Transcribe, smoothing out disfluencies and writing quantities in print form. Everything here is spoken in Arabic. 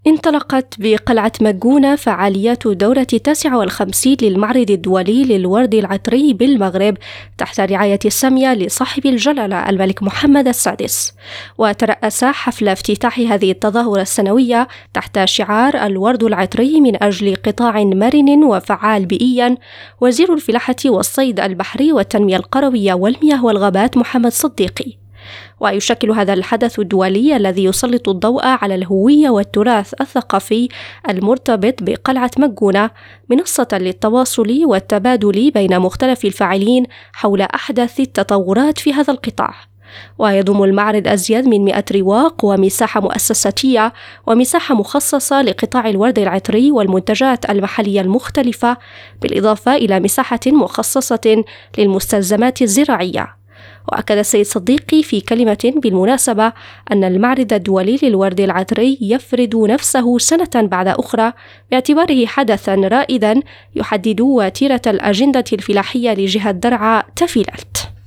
انطلقت بقلعة مجونة فعاليات دورة 59 للمعرض الدولي للورد العطري بالمغرب تحت رعاية سامية لصاحب الجلالة الملك محمد السادس. وترأس حفل افتتاح هذه التظاهرة السنوية تحت شعار الورد العطري من أجل قطاع مرن وفعال بيئيا وزير الفلاحة والصيد البحري والتنمية القروية والمياه والغابات محمد صديقي. ويشكل هذا الحدث الدولي الذي يسلط الضوء على الهوية والتراث الثقافي المرتبط بقلعة مجونة منصة للتواصل والتبادل بين مختلف الفاعلين حول أحدث التطورات في هذا القطاع. ويضم المعرض أزيد من 100 رواق ومساحة مؤسساتية ومساحة مخصصة لقطاع الورد العطري والمنتجات المحلية المختلفة، بالإضافة إلى مساحة مخصصة للمستلزمات الزراعية. وأكد السيد صديقي في كلمة بالمناسبة أن المعرض الدولي للورد العطري يفرض نفسه سنة بعد أخرى باعتباره حدثا رائدا يحدد وتيرة الأجندة الفلاحية لجهة درعا تافيلالت.